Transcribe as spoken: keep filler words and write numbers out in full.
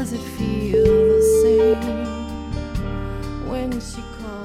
Does it feel the same when she calls?